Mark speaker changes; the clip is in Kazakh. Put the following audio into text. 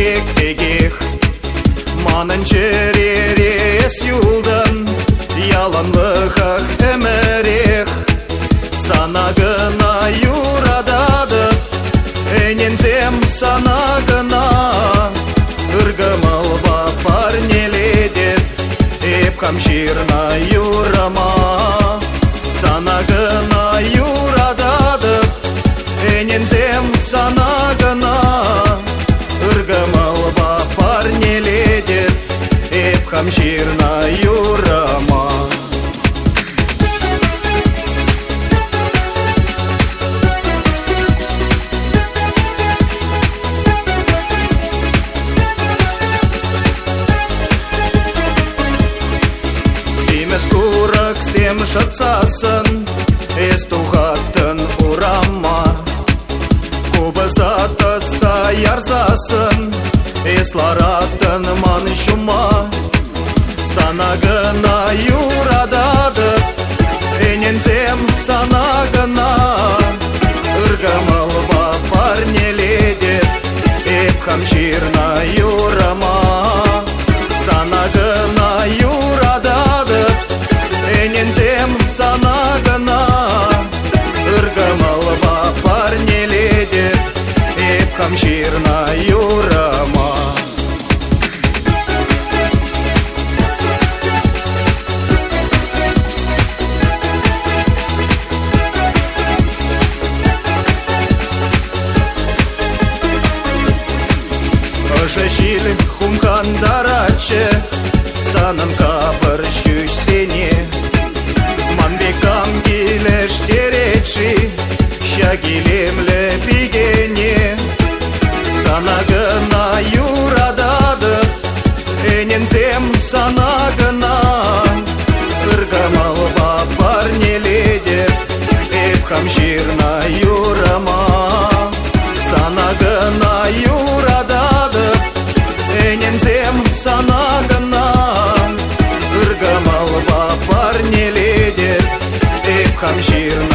Speaker 1: тек-тегех манынчеререс юлдан яланлыхах эмерех санагына юрадады энензем санагына ыргымылба парнеледет эп камширна юрама санагына юрадады энензем санагына ыргымылба парнеледет эп камширна юрама. Курак сем шатсасын, эс тухатын урама. Кубызаты саярзасын, эс ларатын ман шума. Санагына юрадады, энензем санагына. Ыргымылба парнеледет, эп камширна юрама. Санагына юрадады, энензем санагына. Ыргымылба парнеледет, эп камширна юрама. Шашил хумкан дараче, санын капыр шүшсене. Манбекам гилеш теречи, шагилемле пигене. Санагына юрадады, энензем санагына. Ыргымылба парнеледет, эп камширна юрама. Санагына юрадады, энензем санагына. Ыргымылба парнеледет, эп камширна